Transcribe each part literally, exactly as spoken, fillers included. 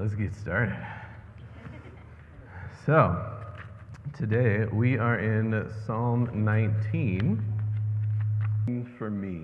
Let's get started. So, today we are in Psalm nineteen, for me.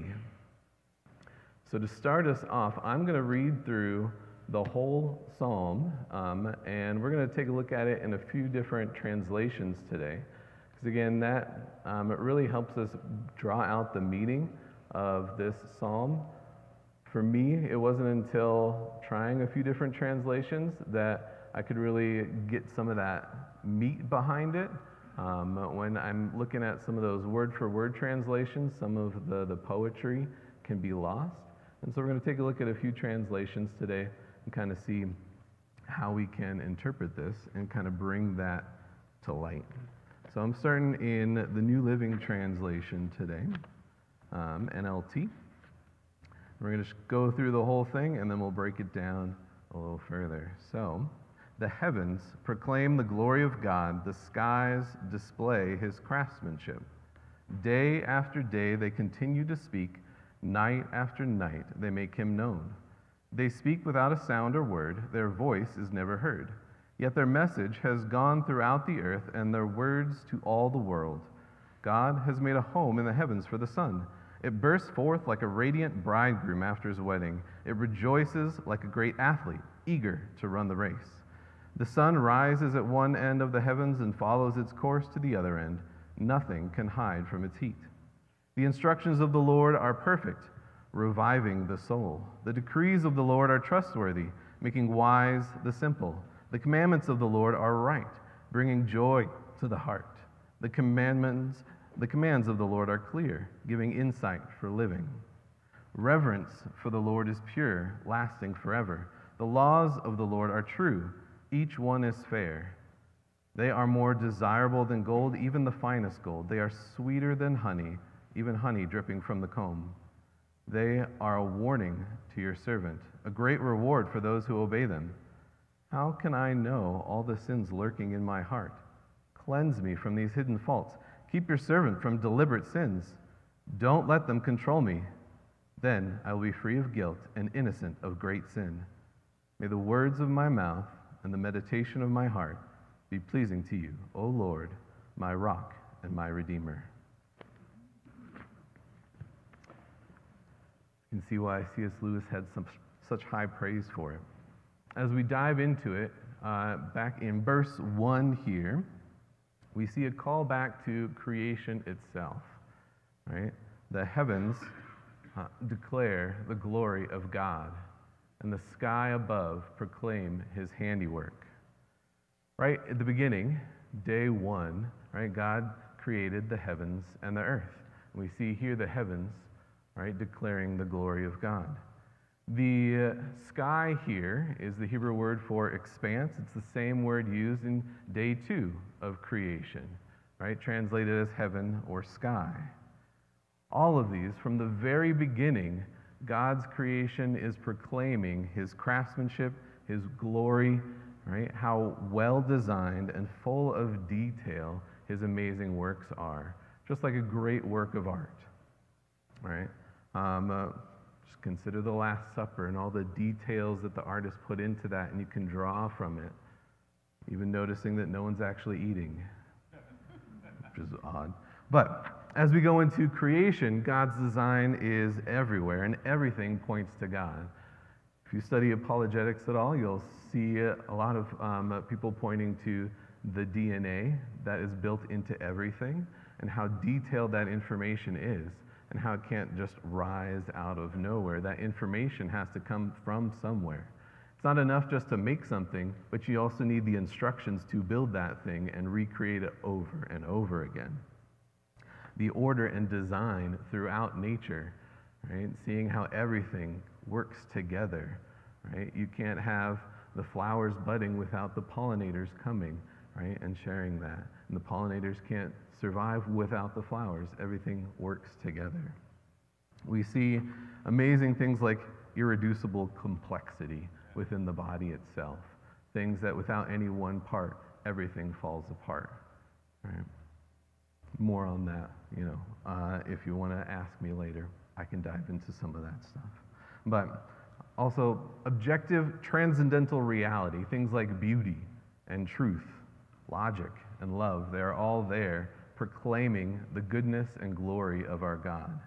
So to start us off, I'm going to read through the whole psalm, um, and we're going to take a look at it in a few different translations today. Because again, that um, it really helps us draw out the meaning of this psalm. For me, it wasn't until trying a few different translations that I could really get some of that meat behind it. Um, when I'm looking at some of those word-for-word translations, some of the, the poetry can be lost. And so we're going to take a look at a few translations today and kind of see how we can interpret this and kind of bring that to light. So I'm starting in the New Living Translation today, um, N L T. We're going to go through the whole thing and then we'll break it down a little further. So, the heavens proclaim the glory of God, the skies display his craftsmanship. Day after day they continue to speak, night after night they make him known. They speak without a sound or word, their voice is never heard. Yet their message has gone throughout the earth and their words to all the world. God has made a home in the heavens for the sun. It bursts forth like a radiant bridegroom after his wedding. It rejoices like a great athlete, eager to run the race. The sun rises at one end of the heavens and follows its course to the other end. Nothing can hide from its heat. The instructions of the Lord are perfect, reviving the soul. The decrees of the Lord are trustworthy, making wise the simple. The commandments of the Lord are right, bringing joy to the heart. The commandments, the commands of the Lord are clear, giving insight for living. Reverence for the Lord is pure, lasting forever. The laws of the Lord are true. Each one is fair. They are more desirable than gold, even the finest gold. They are sweeter than honey, even honey dripping from the comb. They are a warning to your servant, a great reward for those who obey them. How can I know all the sins lurking in my heart? Cleanse me from these hidden faults. Keep your servant from deliberate sins. Don't let them control me. Then I will be free of guilt and innocent of great sin. May the words of my mouth and the meditation of my heart be pleasing to you, O Lord, my rock and my redeemer. You can see why C S Lewis had some, such high praise for it. As we dive into it, uh, back in verse one here, we see a call back to creation itself, right? The heavens uh, declare the glory of God, and the sky above proclaim his handiwork. Right at the beginning, day one, right, God created the heavens and the earth. And we see here the heavens, right, declaring the glory of God. The uh, sky here is the Hebrew word for expanse. It's the same word used in day two of creation, right, translated as heaven or sky. All of these, from the very beginning, God's creation is proclaiming his craftsmanship, his glory, right? How well designed and full of detail his amazing works are. Just like a great work of art, right? Um, uh, just consider the Last Supper and all the details that the artist put into that, and you can draw from it. Even noticing that no one's actually eating, which is odd. But as we go into creation, God's design is everywhere, and everything points to God. If you study apologetics at all, you'll see a lot of um, people pointing to the D N A that is built into everything, and how detailed that information is, and how it can't just rise out of nowhere. That information has to come from somewhere. It's not enough just to make something, but you also need the instructions to build that thing and recreate it over and over again. The order and design throughout nature, right? Seeing how everything works together, right? You can't have the flowers budding without the pollinators coming, right, and sharing that. And the pollinators can't survive without the flowers. Everything works together. We see amazing things like irreducible complexity within the body itself. Things that without any one part, everything falls apart, right? More on that, you know, uh, if you want to ask me later, I can dive into some of that stuff. But Also, objective transcendental reality, things like beauty and truth, logic and love, they're all there proclaiming the goodness and glory of our God.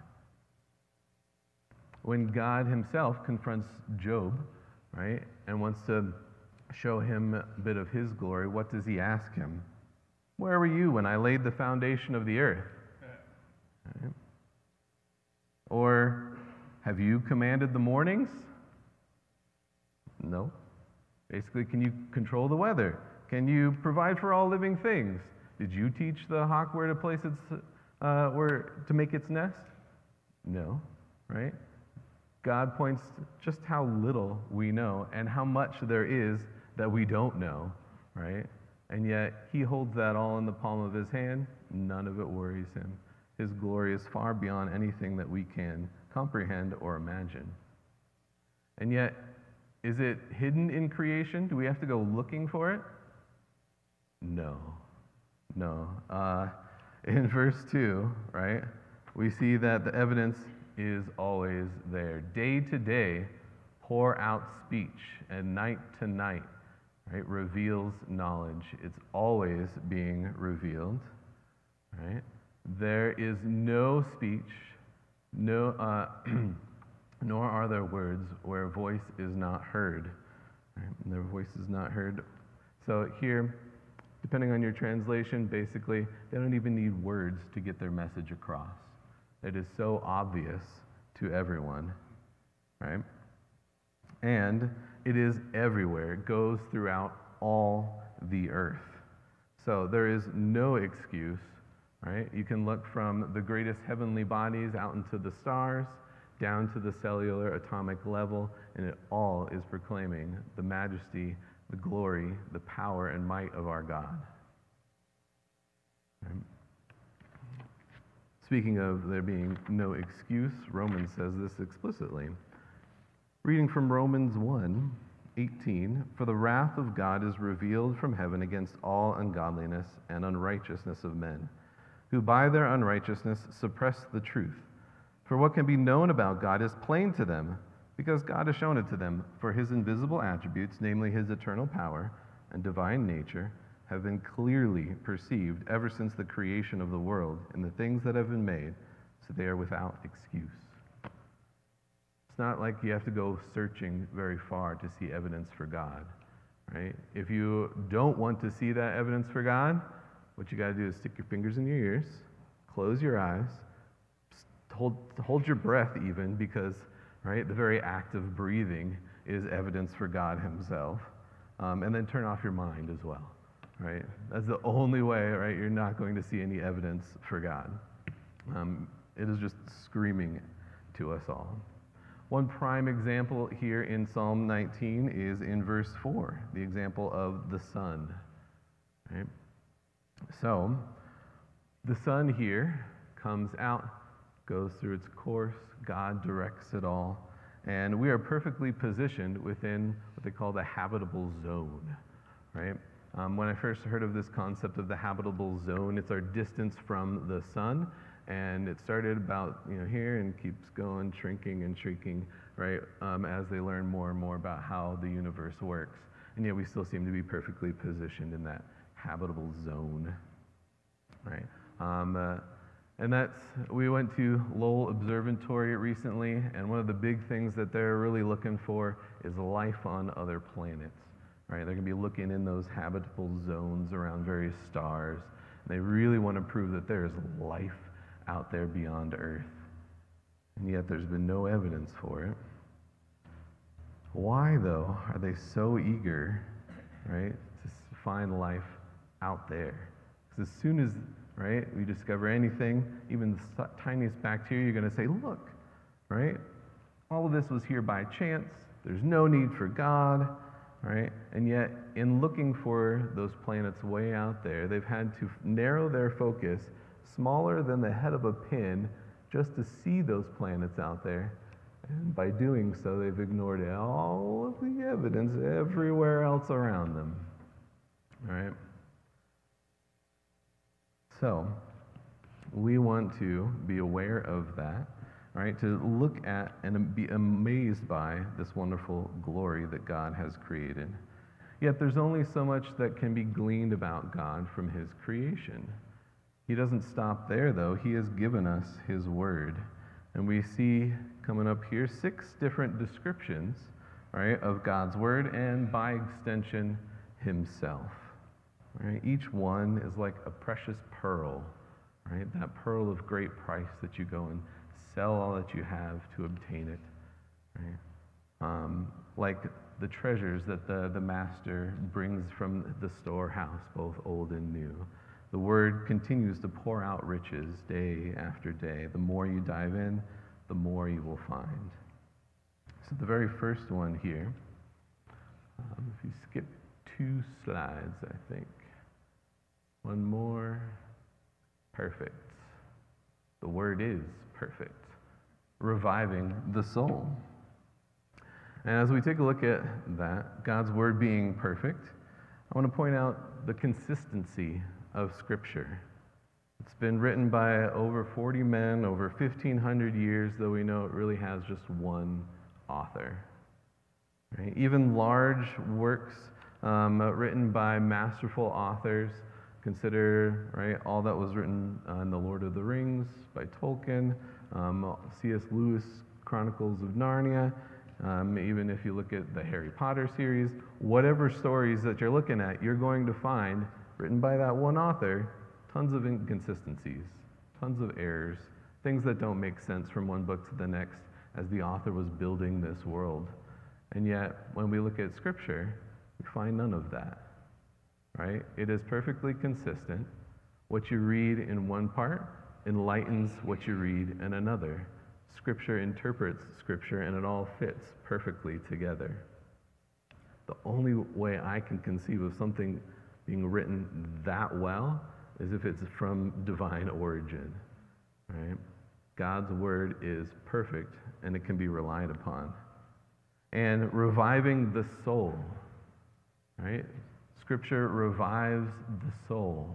When God himself confronts Job, right, and wants to show him a bit of his glory, what does he ask him? Where were you when I laid the foundation of the earth? Right. Or, have you commanded the mornings? No. Basically, can you control the weather? Can you provide for all living things? Did you teach the hawk where to place its, uh, where to make its nest? No, right? God points to just how little we know and how much there is that we don't know, right? And yet, he holds that all in the palm of his hand. None of it worries him. His glory is far beyond anything that we can comprehend or imagine. And yet, is it hidden in creation? Do we have to go looking for it? No. No. Uh, in verse two, right, we see that the evidence is always there. Day to day, pour out speech, and night to night, right, reveals knowledge. It's always being revealed, right? There is no speech, no, uh, nor are there words where voice is not heard. Right? Their voice is not heard. So here, depending on your translation, basically, they don't even need words to get their message across. It is so obvious to everyone, right? And it is everywhere. It goes throughout all the earth. So there is no excuse, right? You can look from the greatest heavenly bodies out into the stars, down to the cellular atomic level, and it all is proclaiming the majesty, the glory, the power, and might of our God. Right? Speaking of there being no excuse, Romans says this explicitly. Reading from Romans one eighteen, for the wrath of God is revealed from heaven against all ungodliness and unrighteousness of men, who by their unrighteousness suppress the truth. For what can be known about God is plain to them, because God has shown it to them. For his invisible attributes, namely his eternal power and divine nature, have been clearly perceived ever since the creation of the world and the things that have been made, so they are without excuse. It's not like you have to go searching very far to see evidence for God, right? If you don't want to see that evidence for God, what you got to do is stick your fingers in your ears, close your eyes, hold, hold your breath even, because, right, the very act of breathing is evidence for God himself, um, and then turn off your mind as well. Right? That's the only way, right? You're not going to see any evidence for God. Um, it is just screaming to us all. One prime example here in Psalm nineteen is in verse four, the example of the sun. Right? So, the sun here comes out, goes through its course, God directs it all, and we are perfectly positioned within what they call the habitable zone. Right? Um, when I first heard of this concept of the habitable zone, it's our distance from the sun, and it started about, you know, here and keeps going, shrinking and shrinking, right, um, as they learn more and more about how the universe works. And yet we still seem to be perfectly positioned in that habitable zone, right? Um, uh, and that's, we went to Lowell Observatory recently, and one of the big things that they're really looking for is life on other planets. Right, they're going to be looking in those habitable zones around various stars. And they really want to prove that there is life out there beyond Earth. And yet there's been no evidence for it. Why, though, are they so eager, right, to find life out there? Because as soon as, right, we discover anything, even the tiniest bacteria, you're going to say, look, right, all of this was here by chance. There's no need for God. Right? And yet, in looking for those planets way out there, they've had to narrow their focus smaller than the head of a pin just to see those planets out there. And by doing so, they've ignored all of the evidence everywhere else around them. All right? So, we want to be aware of that, right? To look at and be amazed by this wonderful glory that God has created. Yet there's only so much that can be gleaned about God from his creation. He doesn't stop there, though. He has given us his word. And we see coming up here six different descriptions, right, of God's word and by extension, himself. Right? Each one is like a precious pearl, right? That pearl of great price that you go and sell all that you have to obtain it. Right? Um, like the treasures that the, the master brings from the storehouse, both old and new. The word continues to pour out riches day after day. The more you dive in, the more you will find. So the very first one here, um, if you skip two slides, I think. One more. Perfect. The word is perfect. Reviving the soul. And as we take a look at that, God's word being perfect, I want to point out the consistency of Scripture. It's been written by over forty men, over fifteen hundred years, though we know it really has just one author. Right? Even large works um, written by masterful authors, consider right all that was written uh, in The Lord of the Rings by Tolkien, um, C S Lewis, Chronicles of Narnia, um, even if you look at the Harry Potter series, whatever stories that you're looking at, you're going to find, written by that one author, tons of inconsistencies, tons of errors, things that don't make sense from one book to the next as the author was building this world. And yet, when we look at Scripture, we find none of that. Right? It is perfectly consistent. What you read in one part enlightens what you read in another. Scripture interprets Scripture, and it all fits perfectly together. The only way I can conceive of something being written that well is if it's from divine origin. Right? God's word is perfect, and it can be relied upon. And reviving the soul. Right? Scripture revives the soul.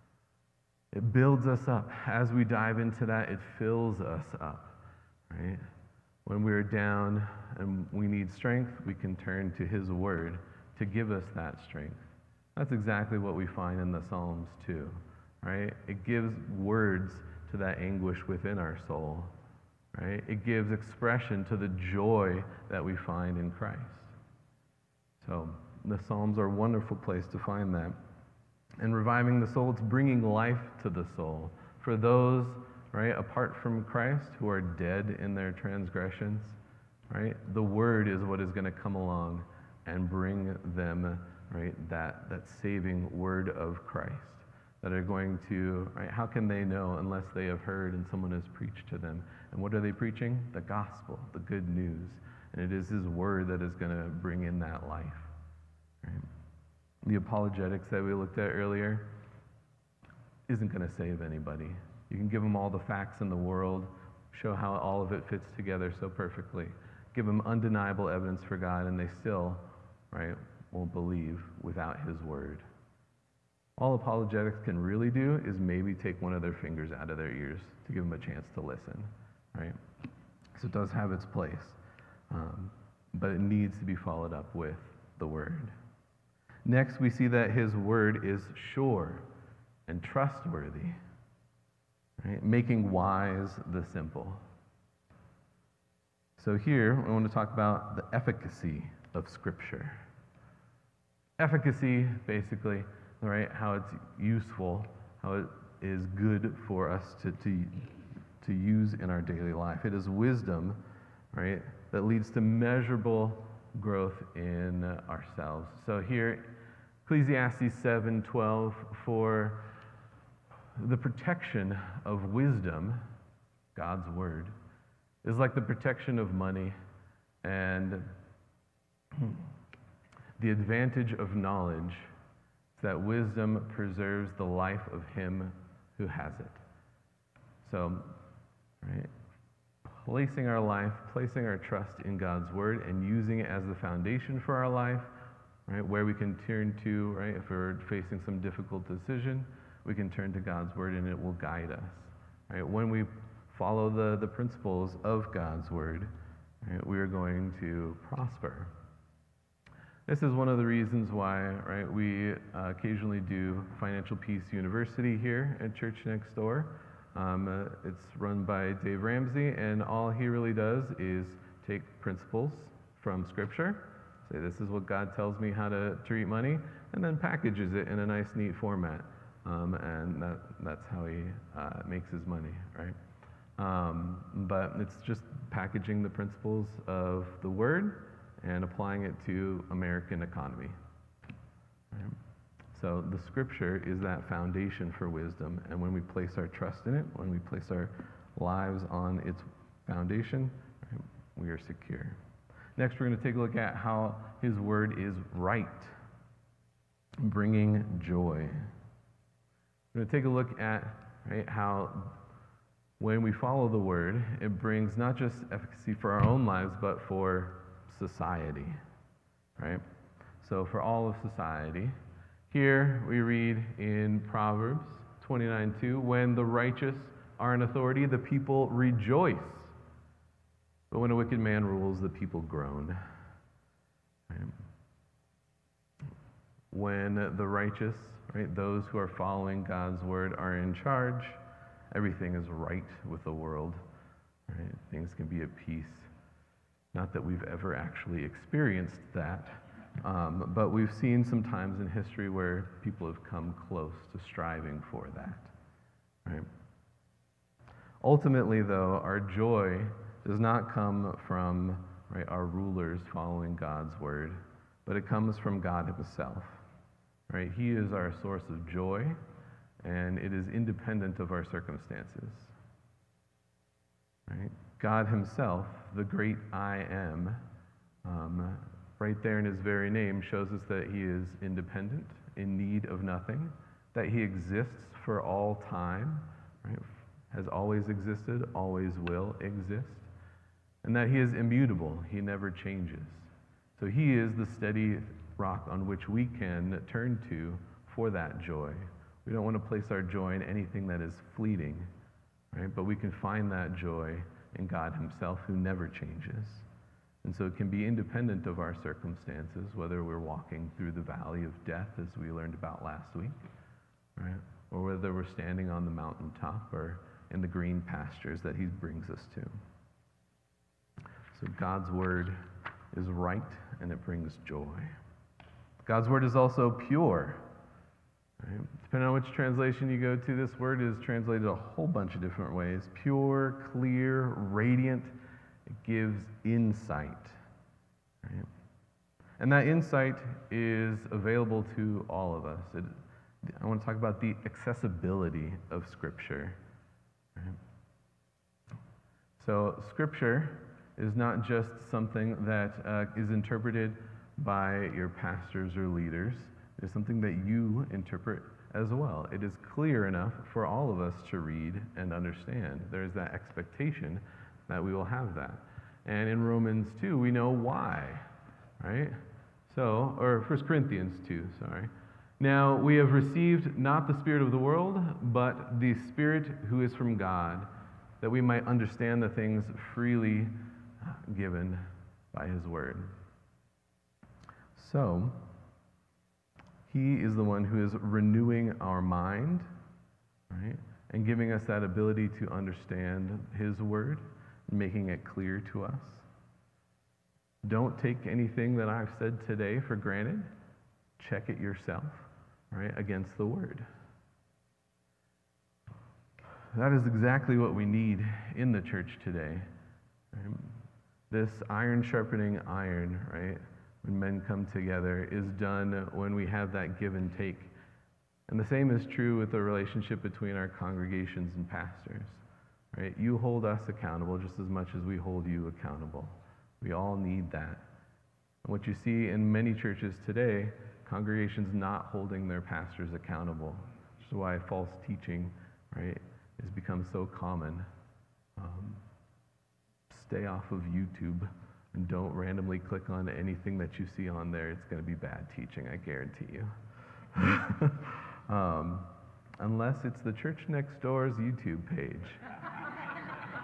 It builds us up. As we dive into that, it fills us up, right? When we're down and we need strength, we can turn to his word to give us that strength. That's exactly what we find in the Psalms too, right? It gives words to that anguish within our soul, right? It gives expression to the joy that we find in Christ. So, the Psalms are a wonderful place to find that. And reviving the soul, it's bringing life to the soul. For those, right, apart from Christ, who are dead in their transgressions, right, the word is what is going to come along and bring them, right, that, that saving word of Christ. That are going to, right, how can they know unless they have heard and someone has preached to them? And what are they preaching? The gospel, the good news. And it is his word that is going to bring in that life. Right? The apologetics that we looked at earlier isn't going to save anybody. You can give them all the facts in the world, show how all of it fits together so perfectly, give them undeniable evidence for God, and they still, right, won't believe without his word. All apologetics can really do is maybe take one of their fingers out of their ears to give them a chance to listen, right? So it does have its place, um, but it needs to be followed up with the word. Next, we see that his word is sure and trustworthy, right? Making wise the simple. So here, I want to talk about the efficacy of Scripture. Efficacy, basically, right, how it's useful, how it is good for us to, to, to use in our daily life. It is wisdom, right, that leads to measurable growth in uh, ourselves. So here, Ecclesiastes seven twelve, for the protection of wisdom, God's word, is like the protection of money, and the advantage of knowledge is that wisdom preserves the life of him who has it. So, right, placing our life, placing our trust in God's word and using it as the foundation for our life, right, where we can turn to, right, if we're facing some difficult decision, we can turn to God's word and it will guide us. Right? When we follow the, the principles of God's word, right, we are going to prosper. This is one of the reasons why, right, we uh, occasionally do Financial Peace University here at Church Next Door. Um, uh, it's run by Dave Ramsey, and all he really does is take principles from Scripture, say this is what God tells me how to treat money, and then packages it in a nice, neat format. Um, and that, that's how he uh, makes his money, right? Um, but it's just packaging the principles of the Word and applying it to American economy. Right? So the Scripture is that foundation for wisdom, and when we place our trust in it, when we place our lives on its foundation, right, we are secure. Next, we're going to take a look at how His Word is right, bringing joy. We're going to take a look at, right, how when we follow the Word, it brings not just efficacy for our own lives, but for society, right? So for all of society, here we read in Proverbs twenty-nine two, when the righteous are in authority, the people rejoice. But when a wicked man rules, the people groan. Right? When the righteous, right, those who are following God's word are in charge, everything is right with the world. Right? Things can be at peace. Not that we've ever actually experienced that, um, but we've seen some times in history where people have come close to striving for that. Right? Ultimately, though, our joy does not come from, right, our rulers following God's word, but it comes from God Himself. Right? He is our source of joy, and it is independent of our circumstances. Right? God Himself, the great I am, um, right there in His very name, shows us that He is independent, in need of nothing, that He exists for all time, right? Has always existed, always will exist, and that He is immutable. He never changes. So He is the steady rock on which we can turn to for that joy. We don't want to place our joy in anything that is fleeting, right? But we can find that joy in God Himself, who never changes. And so it can be independent of our circumstances, whether we're walking through the valley of death, as we learned about last week, right? Or whether we're standing on the mountaintop or in the green pastures that He brings us to. So God's word is right, and it brings joy. God's word is also pure. Right? Depending on which translation you go to, this word is translated a whole bunch of different ways. Pure, clear, radiant. It gives insight. Right? And that insight is available to all of us. It, I want to talk about the accessibility of Scripture. Right? So Scripture is not just something that uh, is interpreted by your pastors or leaders. It is something that you interpret as well. It is clear enough for all of us to read and understand. There is that expectation that we will have that. And in Romans two, we know why, right? So, or First Corinthians two, sorry. Now, we have received not the spirit of the world, but the Spirit who is from God, that we might understand the things freely given by His word. So, He is the one who is renewing our mind, right? And giving us that ability to understand His word, making it clear to us. Don't take anything that I've said today for granted. Check it yourself, right, against the word. That is exactly what we need in the church today. Right? This iron sharpening iron, right, when men come together, is done when we have that give and take. And the same is true with the relationship between our congregations and pastors. Right? You hold us accountable just as much as we hold you accountable. We all need that. And what you see in many churches today, congregations not holding their pastors accountable, which is why false teaching, right, has become so common. Um, stay off of YouTube and don't randomly click on anything that you see on there. It's going to be bad teaching, I guarantee you. um, unless it's the Church Next Door's YouTube page.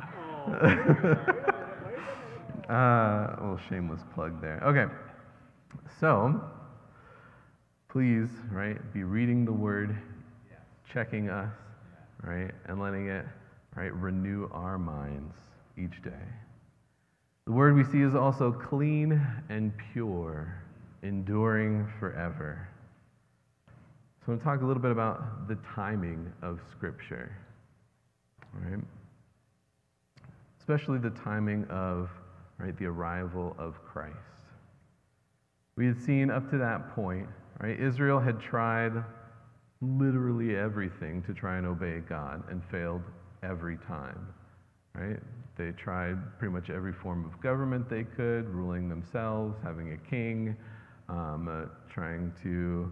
uh, a little shameless plug there. Okay, so please, right, be reading the word, checking us, right, and letting it, right, renew our minds each day. The word we see is also clean and pure, enduring forever. So I want to talk a little bit about the timing of Scripture, right? Especially the timing of, right, the arrival of Christ. We had seen up to that point, right, Israel had tried literally everything to try and obey God and failed every time, right? They tried pretty much every form of government they could, ruling themselves, having a king, um, uh, trying to,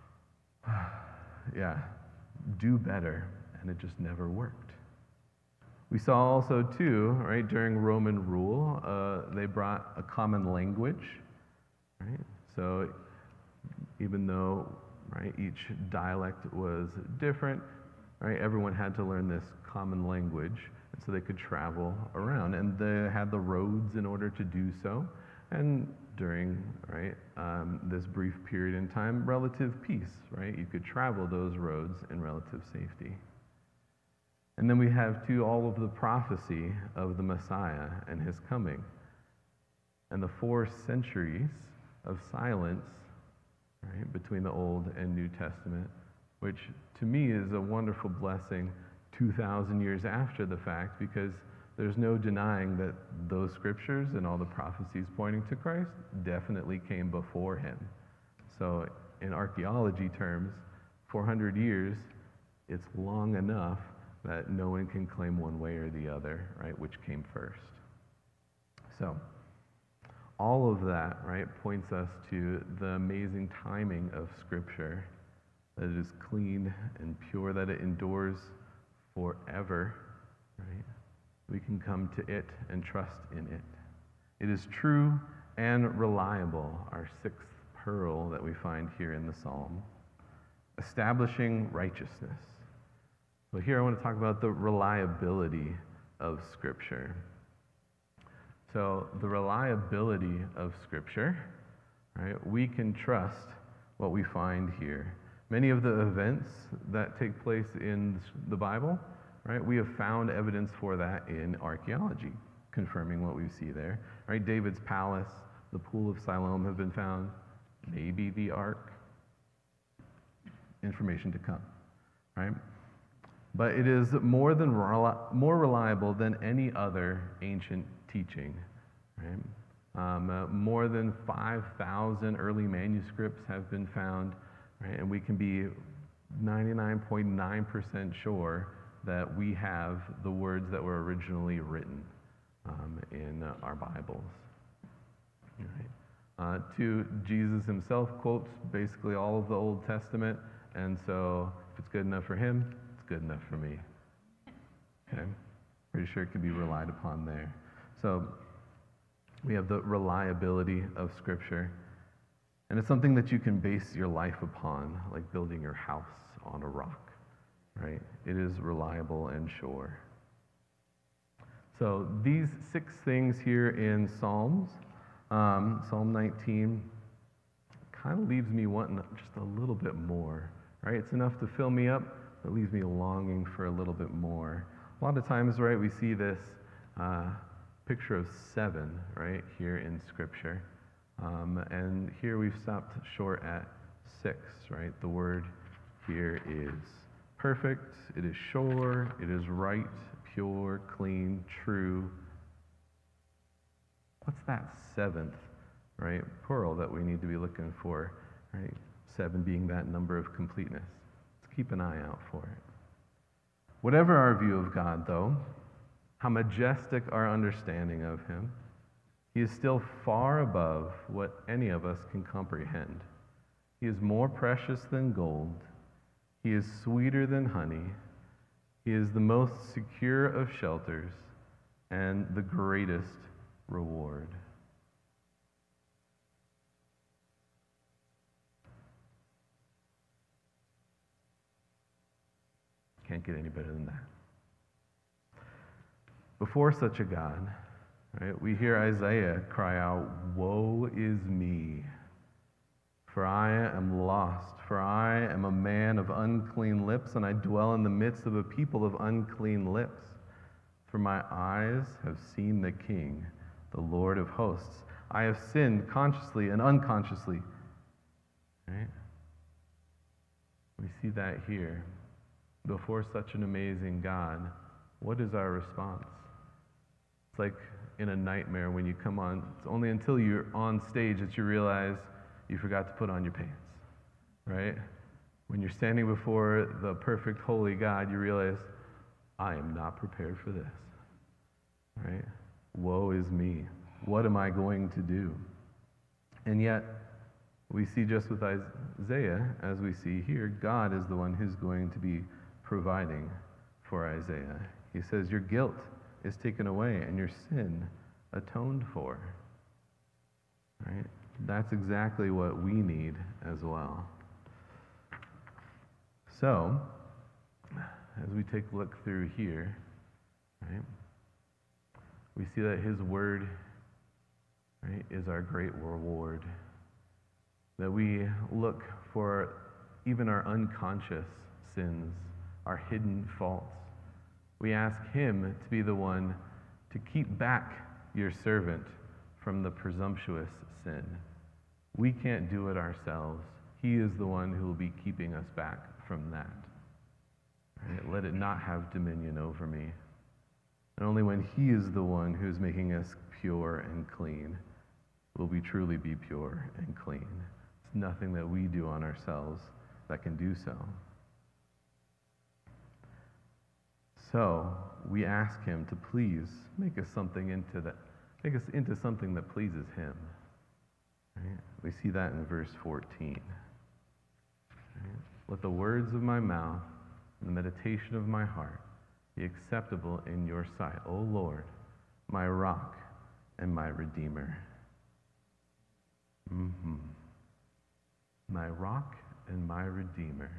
yeah, do better, and it just never worked. We saw also, too, right, during Roman rule, uh, they brought a common language, right? So even though, right, each dialect was different, right, everyone had to learn this common language, and so they could travel around. And they had the roads in order to do so. And during, right, um, this brief period in time, relative peace, right? You could travel those roads in relative safety. And then we have, too, all of the prophecy of the Messiah and his coming. And the four centuries of silence, right, between the Old and New Testament, which to me is a wonderful blessing two thousand years after the fact, because there's no denying that those scriptures and all the prophecies pointing to Christ definitely came before him. So in archaeology terms, four hundred years, it's long enough that no one can claim one way or the other, right, which came first. So all of that, right, points us to the amazing timing of Scripture, that it is clean and pure, that it endures forever, right? We can come to it and trust in it. It is true and reliable, our sixth pearl that we find here in the psalm, establishing righteousness. So here I want to talk about the reliability of Scripture. So the reliability of Scripture, right, we can trust what we find here. Many of the events that take place in the Bible, right, we have found evidence for that in archaeology, confirming what we see there. Right, David's palace, the pool of Siloam have been found, maybe the ark. Information to come, right? But it is more than more reliable than any other ancient teaching, right? Um, uh, more than five thousand early manuscripts have been found, right? And we can be ninety-nine point nine percent sure that we have the words that were originally written um, in uh, our Bibles. Right. Uh, two, Jesus himself quotes basically all of the Old Testament, and so if it's good enough for him, it's good enough for me. Okay? Pretty sure it can be relied upon there. So we have the reliability of Scripture, and it's something that you can base your life upon, like building your house on a rock, right? It is reliable and sure. So these six things here in Psalms, um, Psalm nineteen, kind of leaves me wanting just a little bit more, right? It's enough to fill me up, but leaves me longing for a little bit more. A lot of times, right, we see this uh, picture of seven, right, here in Scripture. Um, and here we've stopped short at six, right? The word here is perfect, it is sure, it is right, pure, clean, true. What's that seventh, right, pearl that we need to be looking for, right? Seven being that number of completeness. Let's keep an eye out for it. Whatever our view of God, though, how majestic our understanding of him, he is still far above what any of us can comprehend. He is more precious than gold. He is sweeter than honey. He is the most secure of shelters and the greatest reward. Can't get any better than that. before such a God, right, we hear Isaiah cry out, "Woe is me, for I am lost, for I am a man of unclean lips, and I dwell in the midst of a people of unclean lips. For my eyes have seen the King, the Lord of hosts. I have sinned consciously and unconsciously." Right? We see that here. Before such an amazing God, what is our response? It's like in a nightmare when you come on, it's only until you're on stage that you realize you forgot to put on your pants, right? When you're standing before the perfect holy God, you realize, I am not prepared for this, right? Woe is me. What am I going to do? And yet, we see just with Isaiah, as we see here, God is the one who's going to be providing for Isaiah. He says, your guilt is taken away and your sin atoned for. Right? That's exactly what we need as well. So, as we take a look through here, right, we see that his word, right, is our great reward. That we look for even our unconscious sins, our hidden faults. We ask him to be the one to keep back your servant from the presumptuous sin. We can't do it ourselves. He is the one who will be keeping us back from that. Right? Let it not have dominion over me. And only when he is the one who's making us pure and clean will we truly be pure and clean. It's nothing that we do on ourselves that can do so. So we ask him to please make us something into that, make us into something that pleases him. Right? We see that in verse fourteen. Right? Let the words of my mouth and the meditation of my heart be acceptable in your sight, O Lord, my rock and my redeemer. Mm-hmm. My rock and my redeemer.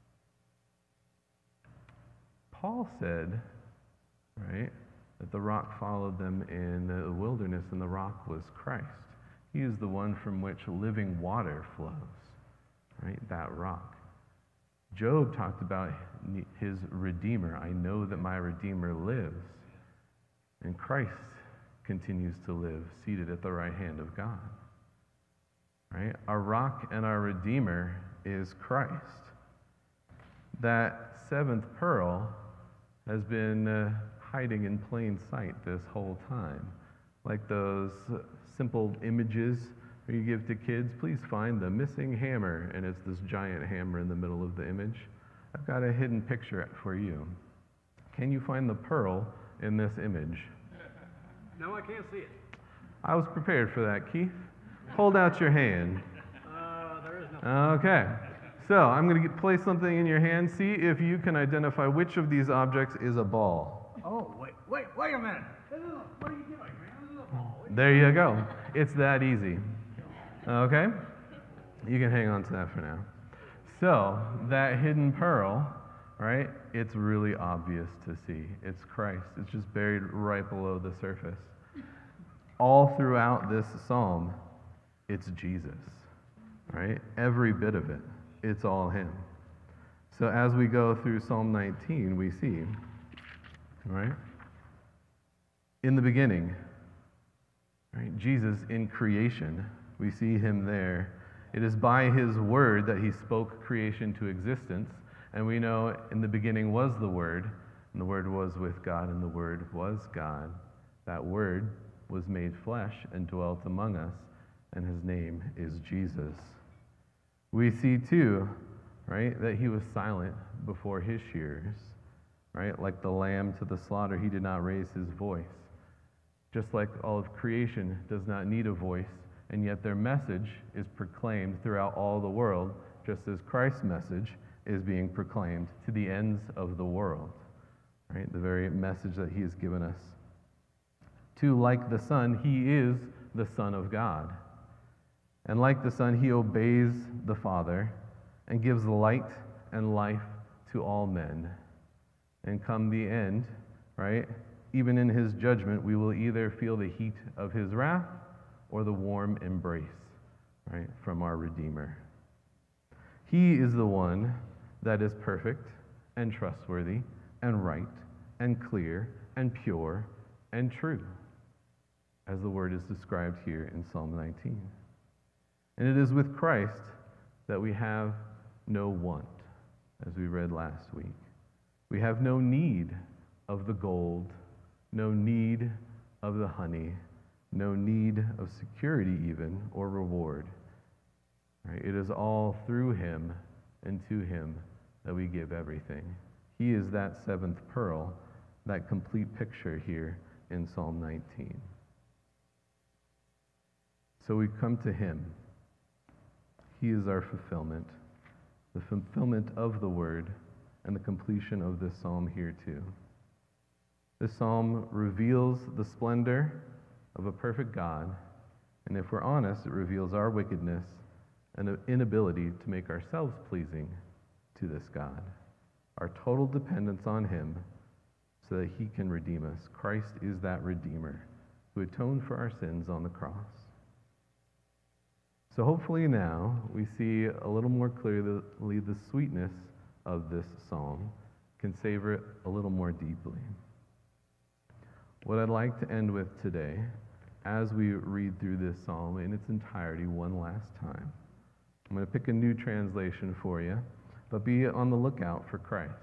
Paul said, right, that the rock followed them in the wilderness, and the rock was Christ. He is the one from which living water flows, right, that rock. Job talked about his Redeemer. I know that my Redeemer lives. And Christ continues to live, seated at the right hand of God. Right? Our rock and our Redeemer is Christ. That seventh pearl has been uh, hiding in plain sight this whole time. Like those simple images where you give to kids, please find the missing hammer, and it's this giant hammer in the middle of the image. I've got a hidden picture for you. Can you find the pearl in this image? No, I can't see it. I was prepared for that, Keith. Hold out your hand. Uh, there is nothing. Okay. So I'm going to place something in your hand. See if you can identify which of these objects is a ball. Oh, wait, wait, wait a minute. What are you doing, man? This is a ball. There you go. It's that easy. Okay? You can hang on to that for now. So, that hidden pearl, right, it's really obvious to see. It's Christ. It's just buried right below the surface. All throughout this psalm, it's Jesus, right? Every bit of it. It's all him. So as we go through Psalm nineteen, we see, right, in the beginning, right, Jesus in creation, we see him there. It is by his word that he spoke creation to existence, and we know in the beginning was the Word, and the Word was with God, and the Word was God. That Word was made flesh and dwelt among us, and his name is Jesus. We see too, right, that he was silent before his shearers, right? Like the lamb to the slaughter, he did not raise his voice. Just like all of creation does not need a voice, and yet their message is proclaimed throughout all the world, just as Christ's message is being proclaimed to the ends of the world, right? The very message that he has given us. To like the Son, he is the Son of God. And like the Son, he obeys the Father and gives light and life to all men. And come the end, right, Even in his judgment, we will either feel the heat of his wrath or the warm embrace, right, from our Redeemer. He is the one that is perfect and trustworthy and right and clear and pure and true, as the word is described here in Psalm nineteen. And it is with Christ that we have no want, as we read last week. We have no need of the gold, no need of the honey, no need of security even, or reward. Right? It is all through him and to him that we give everything. He is that seventh pearl, that complete picture here in Psalm nineteen. So we come to him. He is our fulfillment, the fulfillment of the word, and the completion of this psalm here too. This psalm reveals the splendor of a perfect God, and if we're honest, it reveals our wickedness and an inability to make ourselves pleasing to this God. Our total dependence on him so that he can redeem us. Christ is that Redeemer who atoned for our sins on the cross. So hopefully now we see a little more clearly the sweetness of this psalm, can savor it a little more deeply. What I'd like to end with today, as we read through this psalm in its entirety one last time, I'm going to pick a new translation for you, but be on the lookout for Christ.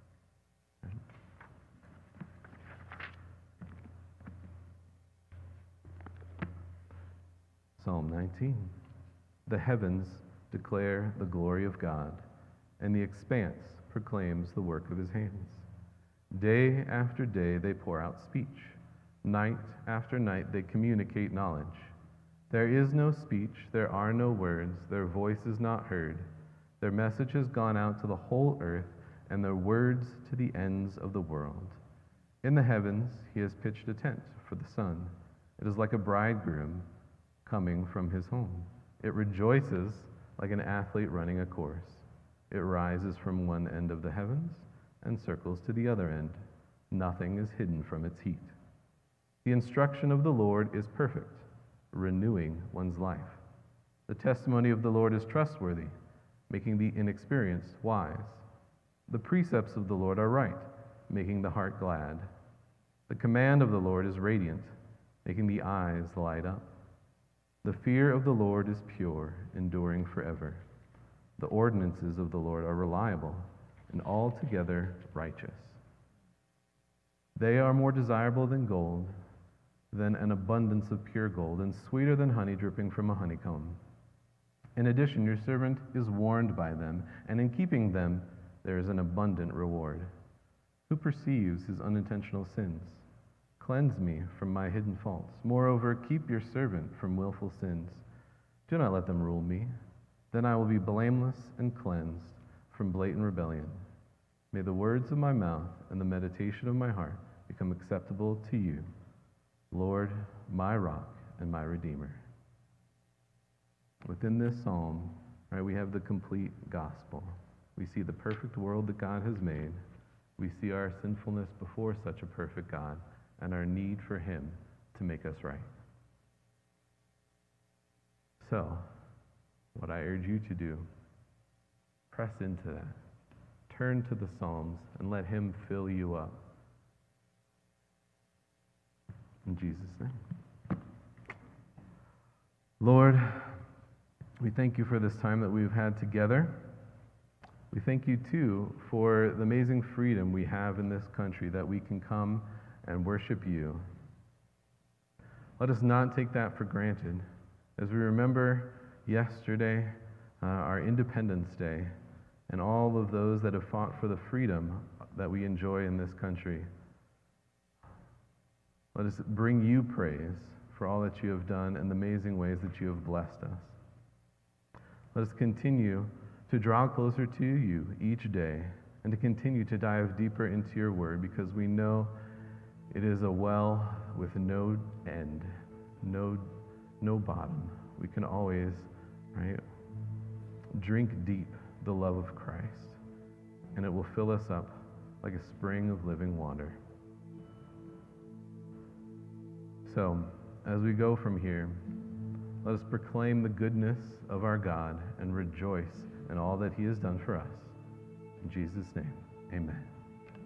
Psalm nineteen. The heavens declare the glory of God, and the expanse proclaims the work of his hands. Day after day they pour out speech. Night after night they communicate knowledge. There is no speech, there are no words, their voice is not heard. Their message has gone out to the whole earth, and their words to the ends of the world. In the heavens he has pitched a tent for the sun. It is like a bridegroom coming from his home. It rejoices like an athlete running a course. It rises from one end of the heavens and circles to the other end. Nothing is hidden from its heat. The instruction of the Lord is perfect, renewing one's life. The testimony of the Lord is trustworthy, making the inexperienced wise. The precepts of the Lord are right, making the heart glad. The command of the Lord is radiant, making the eyes light up. The fear of the Lord is pure, enduring forever. The ordinances of the Lord are reliable and altogether righteous. They are more desirable than gold, than an abundance of pure gold, and sweeter than honey dripping from a honeycomb. In addition, your servant is warned by them, and in keeping them there is an abundant reward. Who perceives his unintentional sins? Cleanse me from my hidden faults. Moreover, keep your servant from willful sins. Do not let them rule me. Then I will be blameless and cleansed from blatant rebellion. May the words of my mouth and the meditation of my heart become acceptable to you, Lord, my rock and my redeemer. Within this psalm, right, we have the complete gospel. We see the perfect world that God has made. We see our sinfulness before such a perfect God, and our need for him to make us right. So, what I urge you to do, press into that. Turn to the Psalms and let him fill you up. In Jesus' name. Lord, we thank you for this time that we've had together. We thank you, too, for the amazing freedom we have in this country that we can come and worship you. Let us not take that for granted. As we remember yesterday, uh, our Independence Day, and all of those that have fought for the freedom that we enjoy in this country, let us bring you praise for all that you have done and the amazing ways that you have blessed us. Let us continue to draw closer to you each day and to continue to dive deeper into your word, because we know it is a well with no end, no, no bottom. We can always, right, drink deep the love of Christ, and it will fill us up like a spring of living water. so, as we go from here, let us proclaim the goodness of our God and rejoice in all that he has done for us. In Jesus' name, amen.